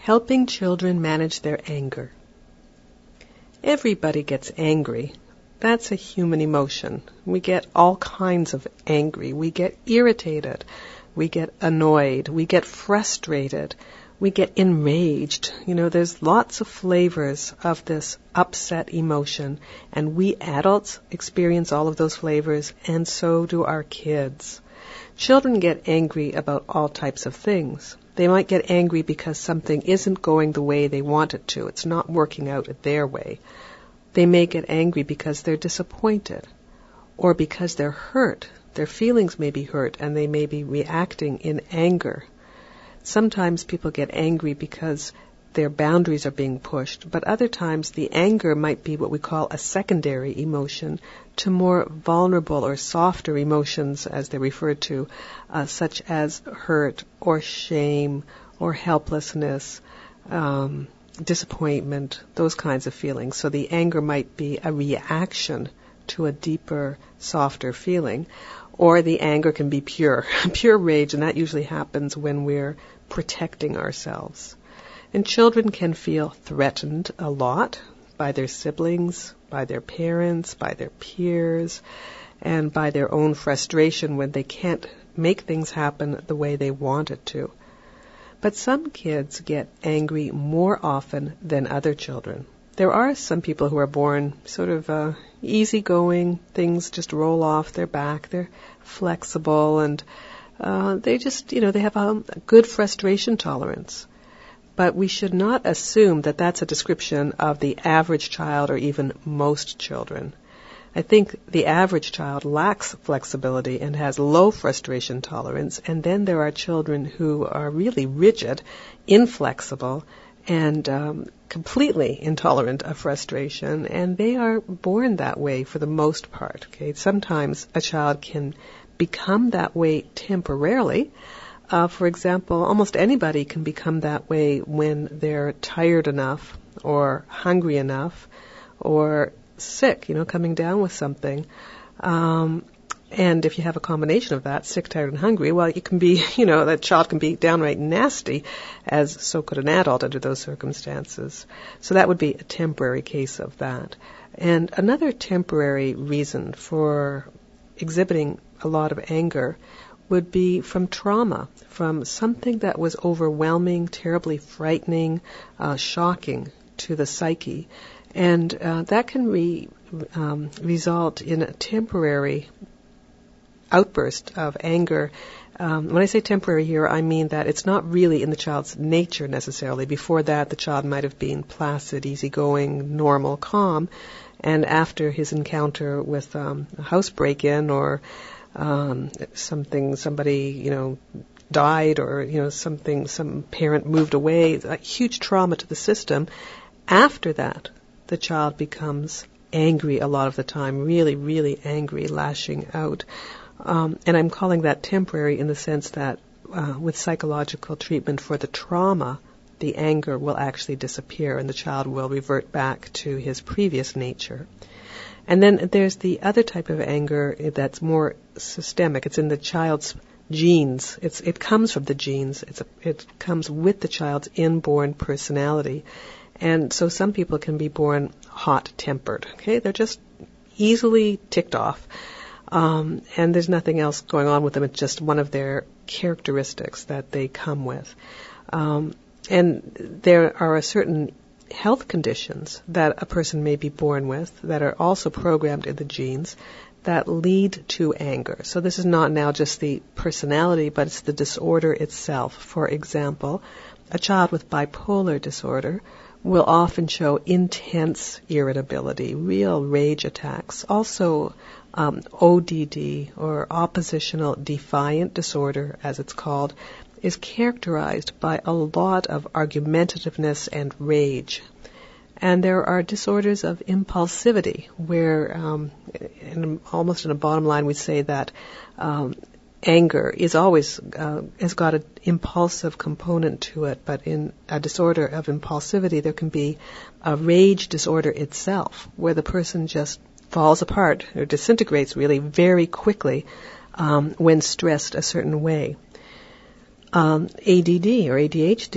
Helping children manage their anger. Everybody gets angry. That's a human emotion. We get all kinds of angry. We get irritated. We get annoyed. We get frustrated. We get enraged. There's lots of flavors of this upset emotion, and we adults experience all of those flavors, and so do our kids. Children get angry about all types of things. They might get angry because something isn't going the way they want it to. It's not working out their way. They may get angry because they're disappointed, or because they're hurt. Their feelings may be hurt, and they may be reacting in anger. Sometimes people get angry because their boundaries are being pushed, but other times the anger might be what we call a secondary emotion to more vulnerable or softer emotions, as they're referred to, such as hurt or shame or helplessness, disappointment, those kinds of feelings. So the anger might be a reaction to a deeper, softer feeling, or the anger can be pure rage, and that usually happens when we're protecting ourselves. And children can feel threatened a lot by their siblings, by their parents, by their peers, and by their own frustration when they can't make things happen the way they want it to. But some kids get angry more often than other children. There are some people who are born sort of easygoing, things just roll off their back, they're flexible, and they just, they have a good frustration tolerance. But we should not assume that that's a description of the average child or even most children. I think the average child lacks flexibility and has low frustration tolerance, and then there are children who are really rigid, inflexible, and completely intolerant of frustration, and they are born that way for the most part. Okay, sometimes a child can become that way temporarily. For example, almost anybody can become that way when they're tired enough or hungry enough or sick, coming down with something. And if you have a combination of that, sick, tired, and hungry, well, you can be, that child can be downright nasty, as so could an adult under those circumstances. So that would be a temporary case of that. And another temporary reason for exhibiting a lot of anger would be from trauma, from something that was overwhelming, terribly frightening, shocking to the psyche. And that can result in a temporary outburst of anger. When I say temporary here, I mean that it's not really in the child's nature necessarily. Before that, the child might have been placid, easygoing, normal, calm. And after his encounter with a house break-in or somebody, died, or, some parent moved away, a huge trauma to the system. After that, the child becomes angry a lot of the time, really, really angry, lashing out. And I'm calling that temporary in the sense that with psychological treatment for the trauma, the anger will actually disappear and the child will revert back to his previous nature. And then there's the other type of anger that's more systemic. It's in the child's genes. It comes from the genes. It comes with the child's inborn personality. And so some people can be born hot-tempered. Okay, they're just easily ticked off. And there's nothing else going on with them. It's just one of their characteristics that they come with. And there are certain health conditions that a person may be born with that are also programmed in the genes that lead to anger. So this is not now just the personality, but it's the disorder itself. For example, a child with bipolar disorder will often show intense irritability, real rage attacks. Also, ODD, or oppositional defiant disorder, as it's called, is characterized by a lot of argumentativeness and rage. And there are disorders of impulsivity, where almost in a bottom line we say that anger is always has got an impulsive component to it, but in a disorder of impulsivity there can be a rage disorder itself, where the person just falls apart or disintegrates really very quickly when stressed a certain way. ADD or ADHD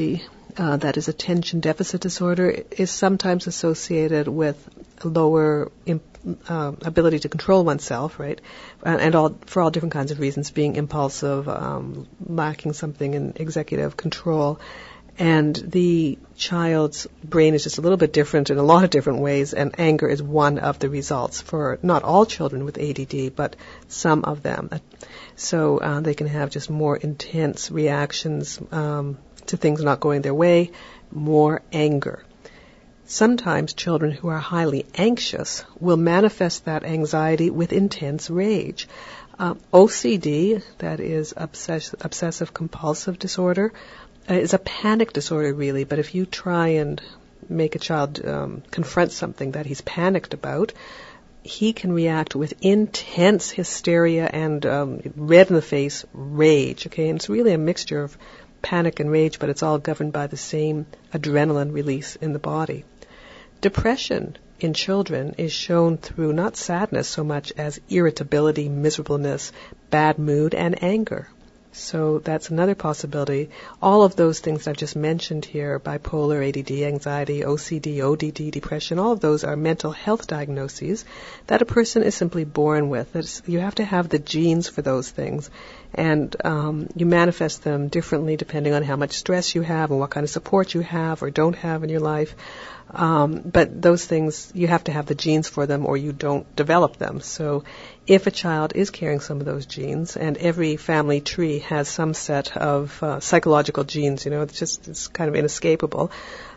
that is attention deficit disorder, is sometimes associated with lower ability to control oneself, right? For all different kinds of reasons, being impulsive, lacking something in executive control. And the child's brain is just a little bit different in a lot of different ways, and anger is one of the results for not all children with ADD, but some of them. So they can have just more intense reactions to things not going their way, more anger. Sometimes children who are highly anxious will manifest that anxiety with intense rage. OCD, that is obsessive compulsive disorder, is a panic disorder really, but if you try and make a child confront something that he's panicked about, he can react with intense hysteria and red in the face rage, okay? And it's really a mixture of panic and rage, but it's all governed by the same adrenaline release in the body. Depression in children is shown through not sadness so much as irritability, miserableness, bad mood, and anger. So that's another possibility. All of those things I've just mentioned here, bipolar, ADD, anxiety, OCD, ODD, depression, all of those are mental health diagnoses that a person is simply born with. You have to have the genes for those things. And you manifest them differently depending on how much stress you have and what kind of support you have or don't have in your life. But those things, you have to have the genes for them or you don't develop them. So if a child is carrying some of those genes, and every family tree has some set of psychological genes, it's kind of inescapable.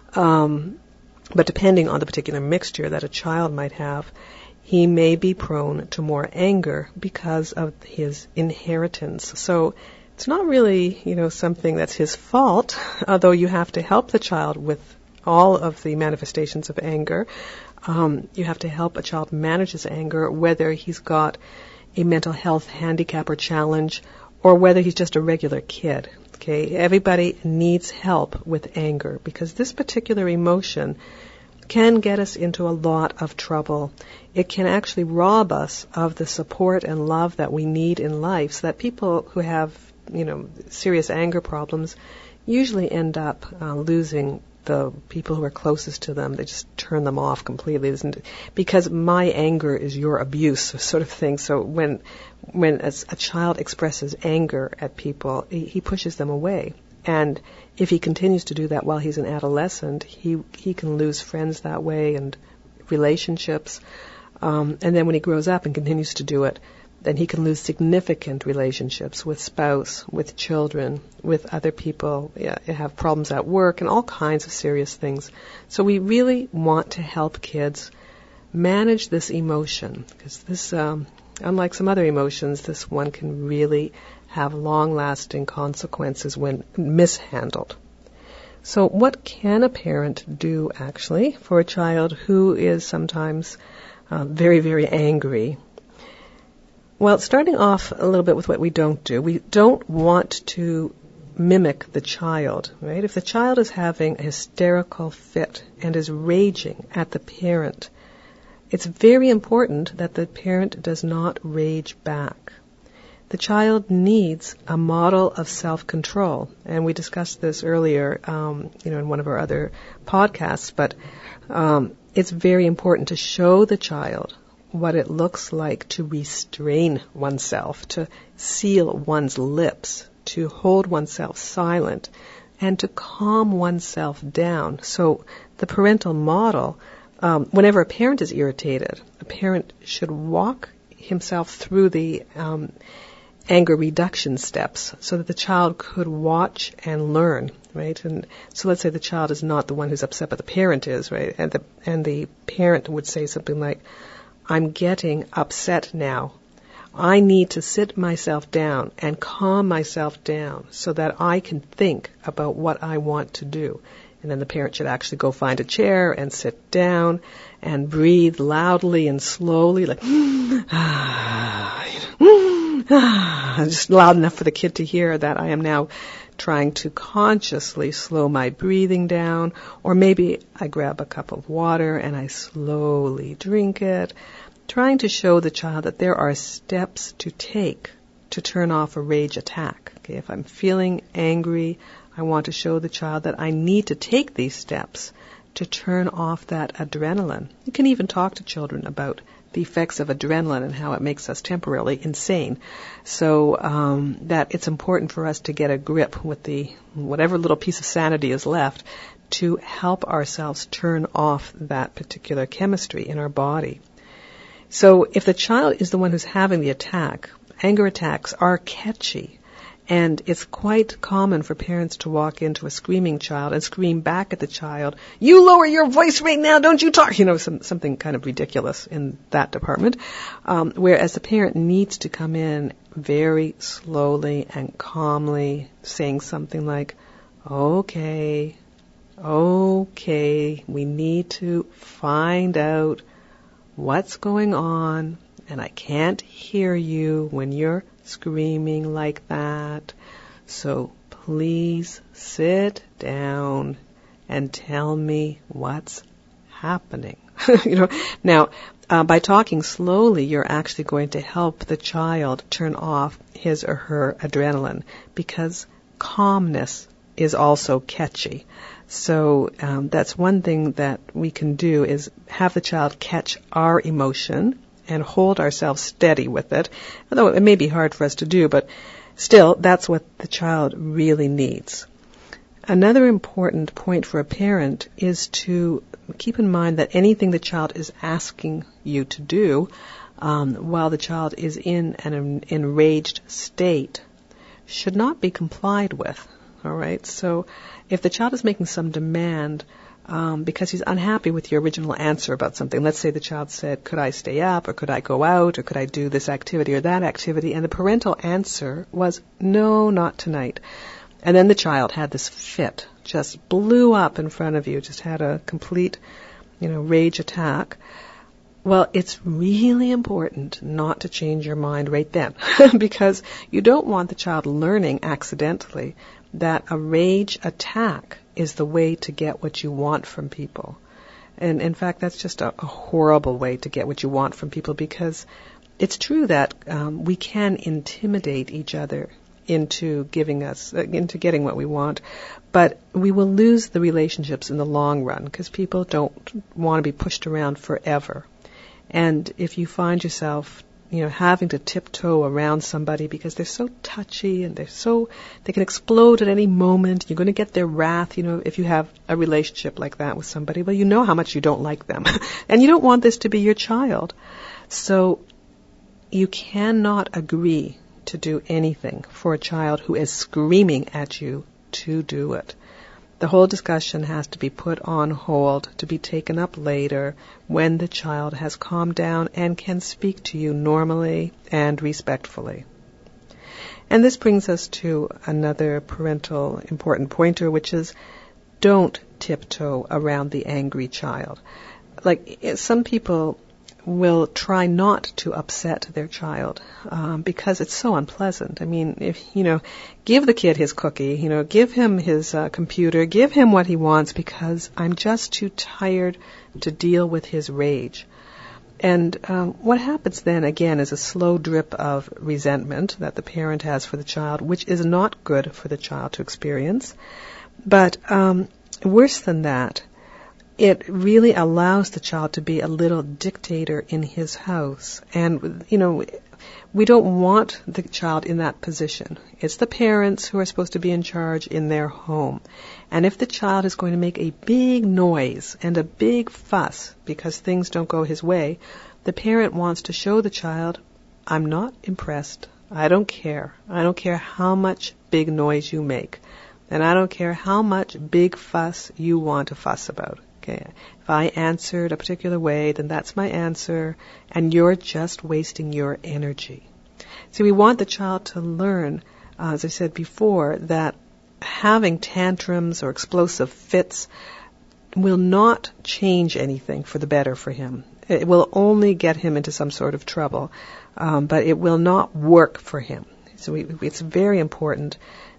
But depending on the particular mixture that a child might have, he may be prone to more anger because of his inheritance. So it's not really, something that's his fault, although you have to help the child with all of the manifestations of anger. You have to help a child manage his anger, whether he's got a mental health handicap or challenge, or whether he's just a regular kid. Okay, everybody needs help with anger because this particular emotion can get us into a lot of trouble. It can actually rob us of the support and love that we need in life, so that people who have, serious anger problems usually end up losing the people who are closest to them. They just turn them off completely. Because my anger is your abuse, sort of thing. So when a child expresses anger at people, he pushes them away. And if he continues to do that while he's an adolescent, he can lose friends that way and relationships. And then when he grows up and continues to do it, then he can lose significant relationships with spouse, with children, with other people, have problems at work, and all kinds of serious things. So we really want to help kids manage this emotion, because this, unlike some other emotions, this one can really have long-lasting consequences when mishandled. So what can a parent do, actually, for a child who is sometimes very, very angry? Well, starting off a little bit with what we don't do. We don't want to mimic the child, right? If the child is having a hysterical fit and is raging at the parent, it's very important that the parent does not rage back. The child needs a model of self-control, and we discussed this earlier, in one of our other podcasts, but it's very important to show the child what it looks like to restrain oneself, to seal one's lips, to hold oneself silent, and to calm oneself down. So the parental model, whenever a parent is irritated, a parent should walk himself through the anger reduction steps so that the child could watch and learn, right? And so let's say the child is not the one who's upset, but the parent is, right? And the parent would say something like, I'm getting upset now. I need to sit myself down and calm myself down so that I can think about what I want to do. And then the parent should actually go find a chair and sit down and breathe loudly and slowly, like, just loud enough for the kid to hear that I am now trying to consciously slow my breathing down. Or maybe I grab a cup of water and I slowly drink it, trying to show the child that there are steps to take to turn off a rage attack. Okay, if I'm feeling angry, I want to show the child that I need to take these steps to turn off that adrenaline. You can even talk to children about the effects of adrenaline and how it makes us temporarily insane. So that it's important for us to get a grip with the whatever little piece of sanity is left to help ourselves turn off that particular chemistry in our body. So if the child is the one who's having the attack, anger attacks are catchy. And it's quite common for parents to walk into a screaming child and scream back at the child, "You lower your voice right now, don't you talk," something kind of ridiculous in that department. Whereas the parent needs to come in very slowly and calmly, saying something like, okay, we need to find out what's going on, and I can't hear you when you're screaming like that. So please sit down and tell me what's happening. Now, by talking slowly, you're actually going to help the child turn off his or her adrenaline, because calmness is also catchy. So that's one thing that we can do, is have the child catch our emotion and hold ourselves steady with it, although it may be hard for us to do, but still, that's what the child really needs. Another important point for a parent is to keep in mind that anything the child is asking you to do while the child is in an enraged state should not be complied with. All right? So if the child is making some demand because he's unhappy with your original answer about something. Let's say the child said, could I stay up, or could I go out, or could I do this activity or that activity? And the parental answer was, no, not tonight. And then the child had this fit, just blew up in front of you, just had a complete, rage attack. Well, it's really important not to change your mind right then, because you don't want the child learning accidentally that a rage attack is the way to get what you want from people. And in fact, that's just a horrible way to get what you want from people, because it's true that we can intimidate each other into getting what we want, but we will lose the relationships in the long run, because people don't want to be pushed around forever. And if you find yourself having to tiptoe around somebody because they're so touchy and they can explode at any moment, you're going to get their wrath, if you have a relationship like that with somebody, well, you know how much you don't like them. And you don't want this to be your child. So you cannot agree to do anything for a child who is screaming at you to do it. The whole discussion has to be put on hold, to be taken up later when the child has calmed down and can speak to you normally and respectfully. And this brings us to another parental important pointer, which is don't tiptoe around the angry child. Like, some people will try not to upset their child because it's so unpleasant. I mean, if give the kid his cookie, give him his computer, give him what he wants, because I'm just too tired to deal with his rage. And what happens then, again, is a slow drip of resentment that the parent has for the child, which is not good for the child to experience. But worse than that, it really allows the child to be a little dictator in his house. And, we don't want the child in that position. It's the parents who are supposed to be in charge in their home. And if the child is going to make a big noise and a big fuss because things don't go his way, the parent wants to show the child, I'm not impressed. I don't care. I don't care how much big noise you make. And I don't care how much big fuss you want to fuss about. Okay. If I answered a particular way, then that's my answer, and you're just wasting your energy. So we want the child to learn, as I said before, that having tantrums or explosive fits will not change anything for the better for him. It will only get him into some sort of trouble, but it will not work for him. So it's very important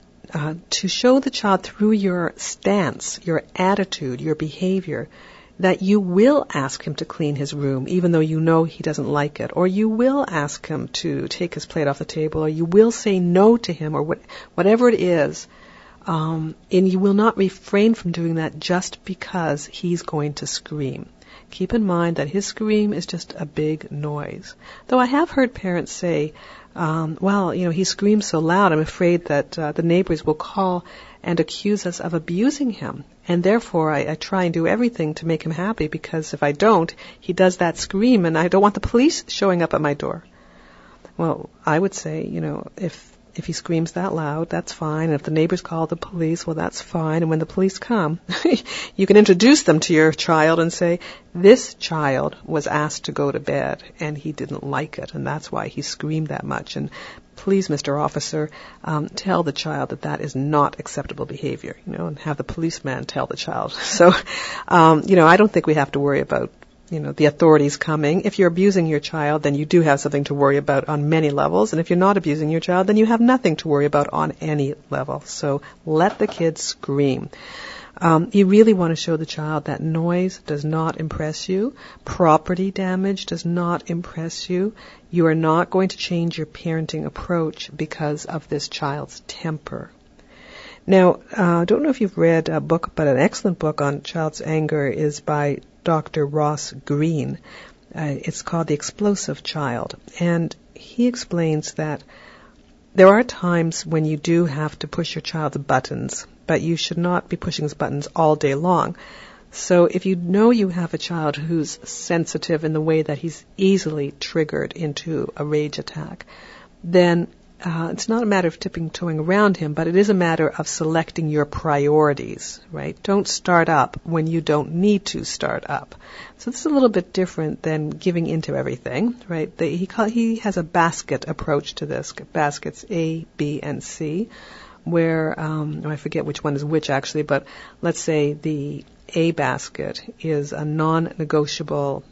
to show the child through your stance, your attitude, your behavior, that you will ask him to clean his room even though you know he doesn't like it, or you will ask him to take his plate off the table, or you will say no to him, or whatever it is. And you will not refrain from doing that just because he's going to scream. Keep in mind that his scream is just a big noise. Though I have heard parents say, he screams so loud, I'm afraid that the neighbors will call and accuse us of abusing him. And therefore, I try and do everything to make him happy, because if I don't, he does that scream, and I don't want the police showing up at my door. Well, I would say, if he screams that loud, that's fine. And if the neighbors call the police, well, that's fine. And when the police come, you can introduce them to your child and say, this child was asked to go to bed, and he didn't like it, and that's why he screamed that much. And please, Mr. Officer, tell the child that is not acceptable behavior, and have the policeman tell the child. So, I don't think we have to worry about the authorities coming. If you're abusing your child, then you do have something to worry about on many levels. And if you're not abusing your child, then you have nothing to worry about on any level. So let the kids scream. You really want to show the child that noise does not impress you. Property damage does not impress you. You are not going to change your parenting approach because of this child's temper. Now, I don't know if you've read a book, but an excellent book on child's anger is by Dr. Ross Greene. It's called The Explosive Child. And he explains that there are times when you do have to push your child's buttons, but you should not be pushing his buttons all day long. So if you know you have a child who's sensitive in the way that he's easily triggered into a rage attack, then it's not a matter of tiptoeing around him, but it is a matter of selecting your priorities, right? Don't start up when you don't need to start up. So this is a little bit different than giving into everything, right? He has a basket approach to this, baskets A, B, and C, where, I forget which one is which actually, but let's say the A basket is a non-negotiable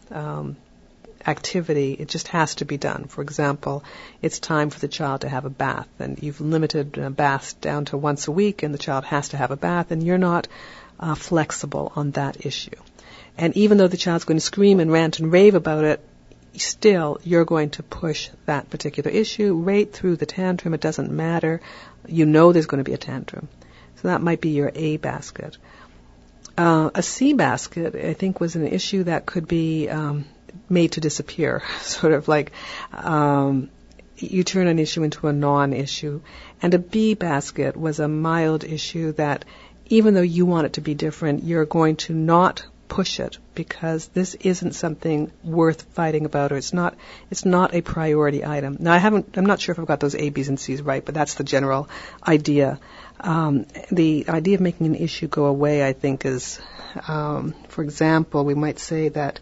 activity. It just has to be done. For example, it's time for the child to have a bath, and you've limited baths down to once a week, and the child has to have a bath, and you're not flexible on that issue. And even though the child's going to scream and rant and rave about it, still you're going to push that particular issue right through the tantrum. It doesn't matter. You know there's going to be a tantrum. So that might be your A basket. A C basket, I think, was an issue that could be made to disappear, sort of like you turn an issue into a non-issue. And a B basket was a mild issue that even though you want it to be different, you're going to not push it because this isn't something worth fighting about, or it's not a priority item. Now I'm not sure if I've got those A, B's, and C's right, but that's the general idea. The idea of making an issue go away, I think, is, for example, we might say that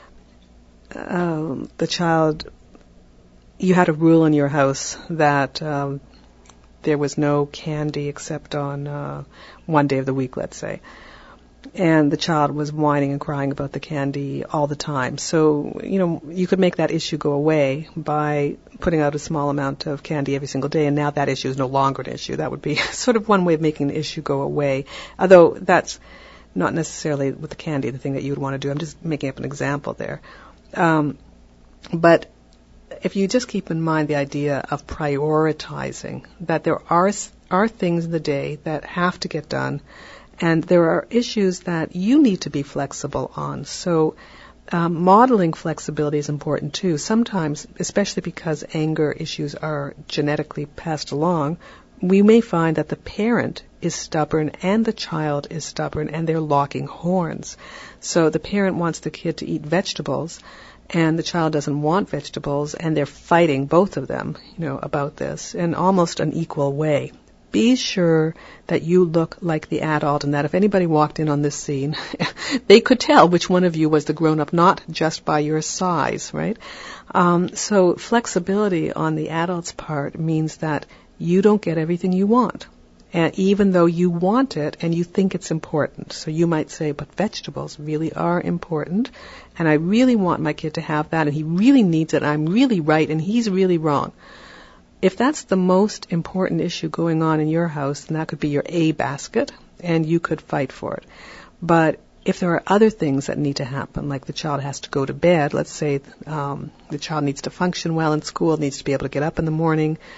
the child, you had a rule in your house that there was no candy except on one day of the week, let's say. And the child was whining and crying about the candy all the time. So, you could make that issue go away by putting out a small amount of candy every single day, and now that issue is no longer an issue. That would be sort of one way of making the issue go away. Although that's not necessarily with the candy the thing that you would want to do. I'm just making up an example there. But if you just keep in mind the idea of prioritizing, that there are things in the day that have to get done, and there are issues that you need to be flexible on. So modeling flexibility is important too. Sometimes, especially because anger issues are genetically passed along, we may find that the parent is stubborn and the child is stubborn and they're locking horns. So the parent wants the kid to eat vegetables and the child doesn't want vegetables, and they're fighting, both of them, about this in almost an equal way. Be sure that you look like the adult, and that if anybody walked in on this scene, they could tell which one of you was the grown-up, not just by your size, right? So flexibility on the adult's part means that you don't get everything you want, and even though you want it and you think it's important. So you might say, but vegetables really are important, and I really want my kid to have that, and he really needs it, and I'm really right, and he's really wrong. If that's the most important issue going on in your house, then that could be your A basket, and you could fight for it. But if there are other things that need to happen, like the child has to go to bed, let's say the child needs to function well in school, needs to be able to get up in the morning,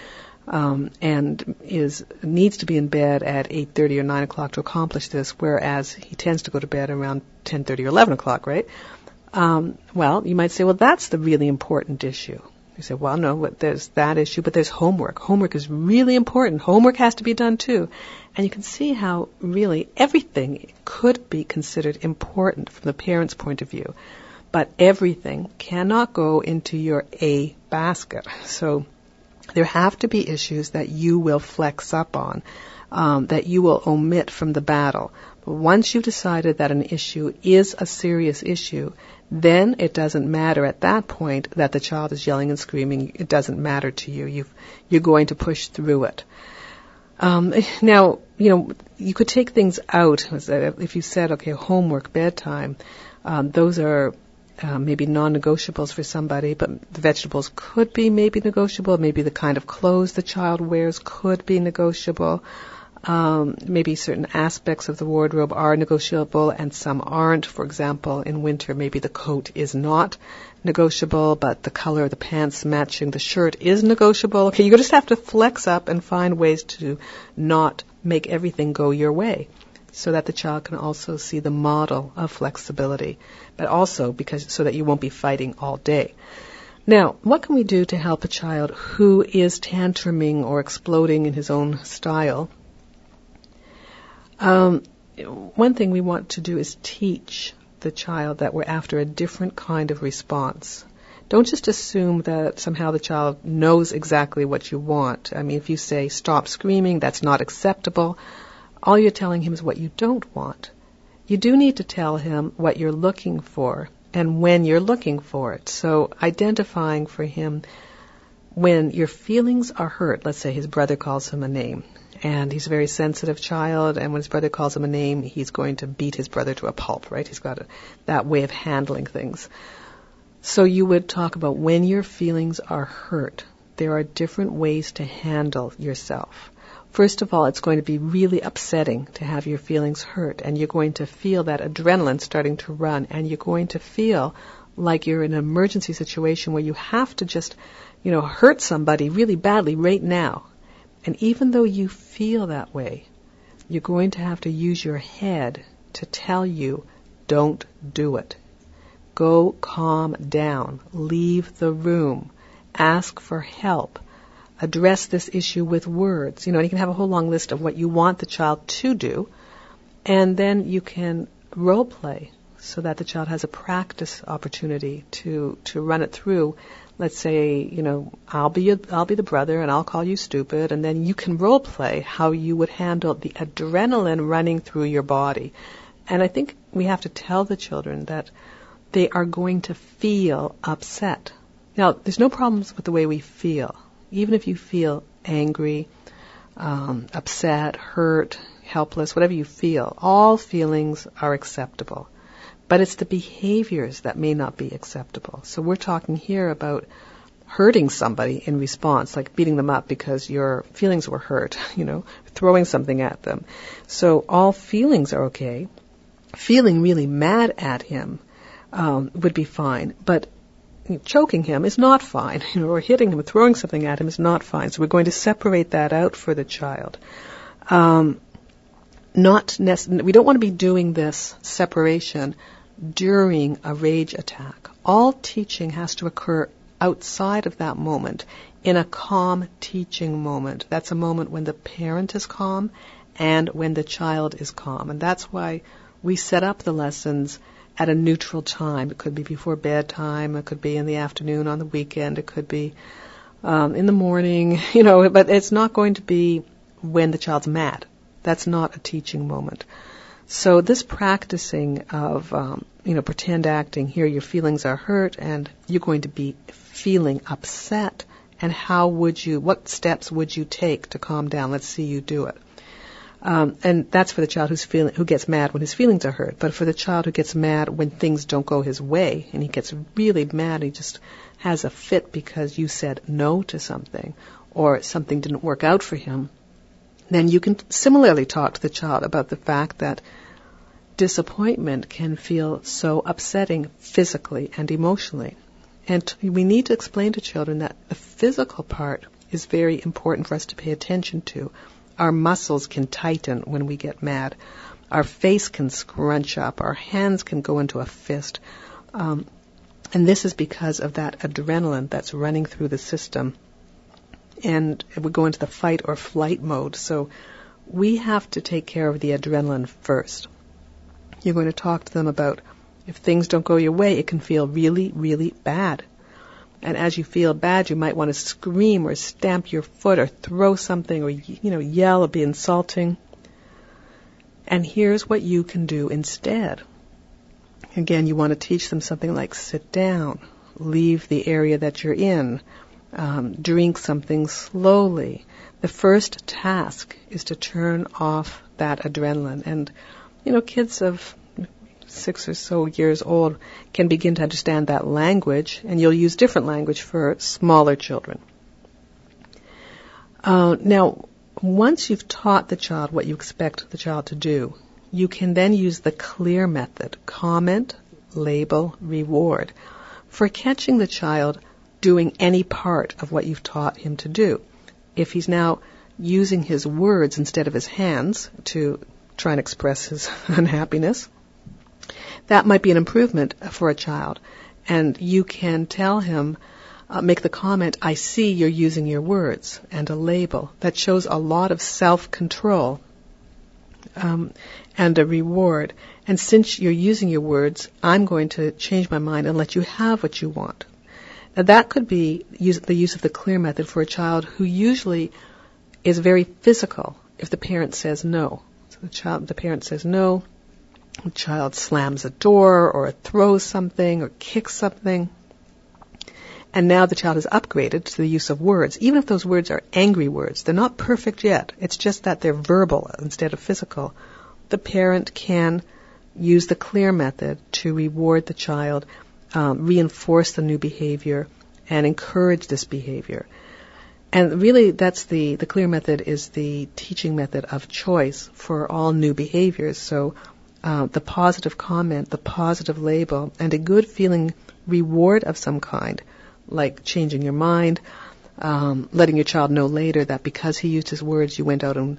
and needs to be in bed at 8:30 or 9 o'clock to accomplish this, whereas he tends to go to bed around 10:30 or 11 o'clock, right? Well, you might say, well, that's the really important issue. You say, well, no, there's that issue, but there's homework. Homework is really important. Homework has to be done too. And you can see how really everything could be considered important from the parent's point of view. But everything cannot go into your A basket. So there have to be issues that you will flex up on, that you will omit from the battle. But once you've decided that an issue is a serious issue, then it doesn't matter at that point that the child is yelling and screaming. It doesn't matter to you. You're going to push through it. Now, you could take things out. If you said, okay, homework, bedtime, those are maybe non-negotiables for somebody, but the vegetables could be maybe negotiable. Maybe the kind of clothes the child wears could be negotiable. Maybe certain aspects of the wardrobe are negotiable and some aren't. For example, in winter, maybe the coat is not negotiable, but the color of the pants matching the shirt is negotiable. Okay, you just have to flex up and find ways to not make everything go your way, so that the child can also see the model of flexibility, but also so that you won't be fighting all day. Now, what can we do to help a child who is tantruming or exploding in his own style? One thing we want to do is teach the child that we're after a different kind of response. Don't just assume that somehow the child knows exactly what you want. I mean, if you say, stop screaming, that's not acceptable, all you're telling him is what you don't want. You do need to tell him what you're looking for and when you're looking for it. So identifying for him when your feelings are hurt. Let's say his brother calls him a name, and he's a very sensitive child, and when his brother calls him a name, he's going to beat his brother to a pulp, right? He's got that way of handling things. So you would talk about when your feelings are hurt, there are different ways to handle yourself. First of all, it's going to be really upsetting to have your feelings hurt, and you're going to feel that adrenaline starting to run, and you're going to feel like you're in an emergency situation where you have to just, hurt somebody really badly right now. And even though you feel that way, you're going to have to use your head to tell you, don't do it. Go calm down. Leave the room. Ask for help. Address this issue with words. And you can have a whole long list of what you want the child to do, and then you can role play so that the child has a practice opportunity to run it through. Let's say, I'll be the brother and I'll call you stupid, and then you can role play how you would handle the adrenaline running through your body. And I think we have to tell the children that they are going to feel upset. Now, there's no problems with the way we feel. Even if you feel angry, upset, hurt, helpless, whatever you feel, all feelings are acceptable. But it's the behaviors that may not be acceptable. So we're talking here about hurting somebody in response, like beating them up because your feelings were hurt, throwing something at them. So all feelings are okay. Feeling really mad at him would be fine, but choking him is not fine, or hitting him or throwing something at him is not fine. So we're going to separate that out for the child. We don't want to be doing this separation during a rage attack. All teaching has to occur outside of that moment, in a calm teaching moment. That's a moment when the parent is calm and when the child is calm. And that's why we set up the lessons at a neutral time. It could be before bedtime, it could be in the afternoon on the weekend, it could be in the morning, but it's not going to be when the child's mad. That's not a teaching moment. So this practicing of, pretend acting, here your feelings are hurt and you're going to be feeling upset, and what steps would you take to calm down? Let's see you do it. And that's for the child who gets mad when his feelings are hurt. But for the child who gets mad when things don't go his way, and he gets really mad, he just has a fit because you said no to something, or something didn't work out for him, then you can similarly talk to the child about the fact that disappointment can feel so upsetting physically and emotionally. And we need to explain to children that the physical part is very important for us to pay attention to. Our muscles can tighten when we get mad. Our face can scrunch up. Our hands can go into a fist. And this is because of that adrenaline that's running through the system. And we go into the fight or flight mode. So we have to take care of the adrenaline first. You're going to talk to them about if things don't go your way, it can feel really, really bad. And as you feel bad, you might want to scream or stamp your foot or throw something or, yell or be insulting. And here's what you can do instead. Again, you want to teach them something like sit down, leave the area that you're in, drink something slowly. The first task is to turn off that adrenaline. And, kids of 6 or so years old can begin to understand that language, and you'll use different language for smaller children. Now, once you've taught the child what you expect the child to do, you can then use the CLEAR method, comment, label, reward, for catching the child doing any part of what you've taught him to do. If he's now using his words instead of his hands to try and express his unhappiness, that might be an improvement for a child. And you can tell him, make the comment, I see you're using your words, and a label. That shows a lot of self-control and a reward. And since you're using your words, I'm going to change my mind and let you have what you want. Now that could be the use of the CLEAR method for a child who usually is very physical if the parent says no. So the parent says no, the child slams a door or throws something or kicks something. And now the child has upgraded to the use of words. Even if those words are angry words, they're not perfect yet. It's just that they're verbal instead of physical. The parent can use the CLEAR method to reward the child, reinforce the new behavior, and encourage this behavior. And really, that's the CLEAR method is the teaching method of choice for all new behaviors. So the positive comment, the positive label, and a good feeling reward of some kind, like changing your mind, letting your child know later that because he used his words, you went out and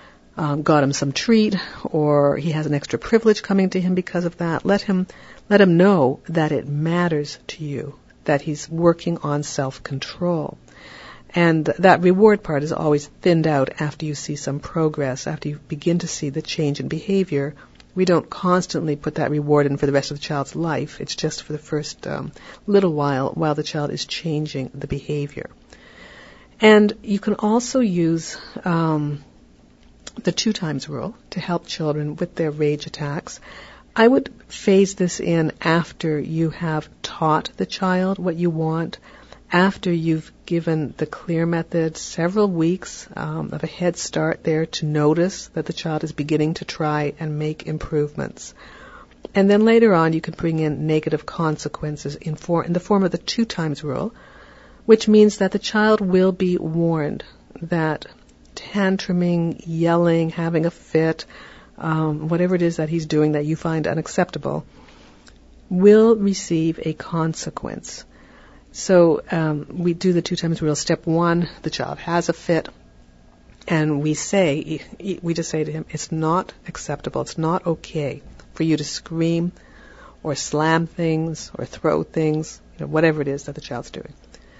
got him some treat, or he has an extra privilege coming to him because of that. Let him know that it matters to you, that he's working on self-control. And that reward part is always thinned out after you see some progress, after you begin to see the change in behavior. We don't constantly put that reward in for the rest of the child's life. It's just for the first little while the child is changing the behavior. And you can also use the 2 times rule to help children with their rage attacks. I would phase this in after you have taught the child what you want, after you've given the CLEAR method several weeks of a head start there to notice that the child is beginning to try and make improvements. And then later on you can bring in negative consequences in the form of the 2 times rule, which means that the child will be warned that tantruming, yelling, having a fit, whatever it is that he's doing that you find unacceptable, will receive a consequence. So we do the 2 times rule. Step 1, the child has a fit, and we just say to him, it's not acceptable, it's not okay for you to scream or slam things or throw things, whatever it is that the child's doing.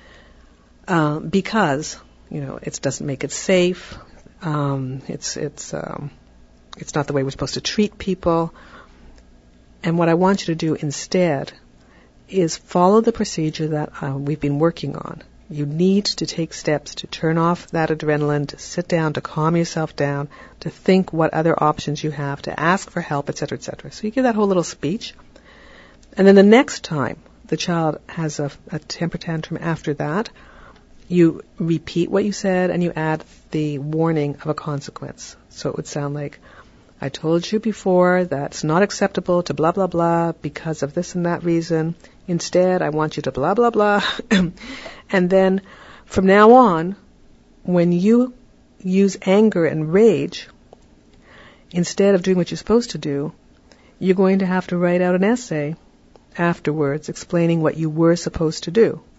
Because, it doesn't make it safe, it's not the way we're supposed to treat people. And what I want you to do instead is follow the procedure that we've been working on. You need to take steps to turn off that adrenaline, to sit down, to calm yourself down, to think what other options you have, to ask for help, etc., etc. So you give that whole little speech. And then the next time the child has a temper tantrum after that, you repeat what you said and you add the warning of a consequence. So it would sound like, I told you before that it's not acceptable to blah, blah, blah because of this and that reason. Instead, I want you to blah, blah, blah. And then from now on, when you use anger and rage, instead of doing what you're supposed to do, you're going to have to write out an essay afterwards explaining what you were supposed to do.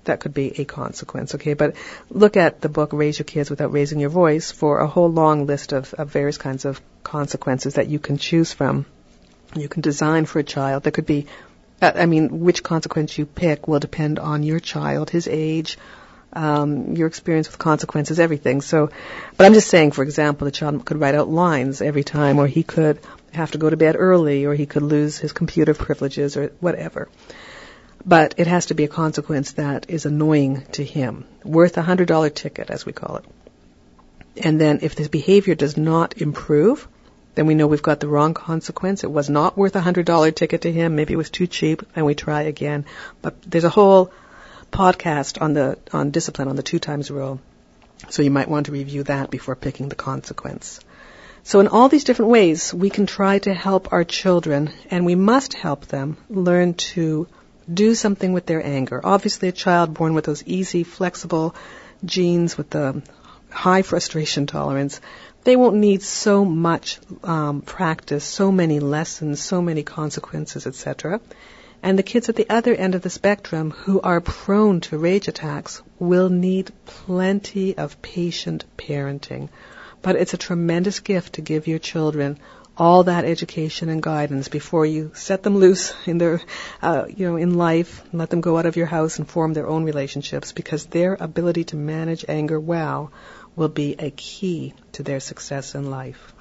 that could be a consequence, okay? But look at the book, Raise Your Kids Without Raising Your Voice, for a whole long list of various kinds of consequences that you can choose from. You can design for a child. There could be, which consequence you pick will depend on your child, his age, your experience with consequences, everything. So, but I'm just saying, for example, the child could write out lines every time, or he could have to go to bed early, or he could lose his computer privileges, or whatever. But it has to be a consequence that is annoying to him, worth a $100 ticket, as we call it. And then if this behavior does not improve, then we know we've got the wrong consequence. It was not worth a $100 ticket to him. Maybe it was too cheap, and we try again. But there's a whole podcast on discipline, on the 2 times rule. So you might want to review that before picking the consequence. So in all these different ways, we can try to help our children, and we must help them learn to do something with their anger. Obviously, a child born with those easy, flexible genes with the high frustration tolerance, they won't need so much practice, so many lessons, so many consequences, etc. And the kids at the other end of the spectrum who are prone to rage attacks will need plenty of patient parenting. But it's a tremendous gift to give your children all that education and guidance before you set them loose in their, in life, and let them go out of your house and form their own relationships, because their ability to manage anger well will be a key to their success in life.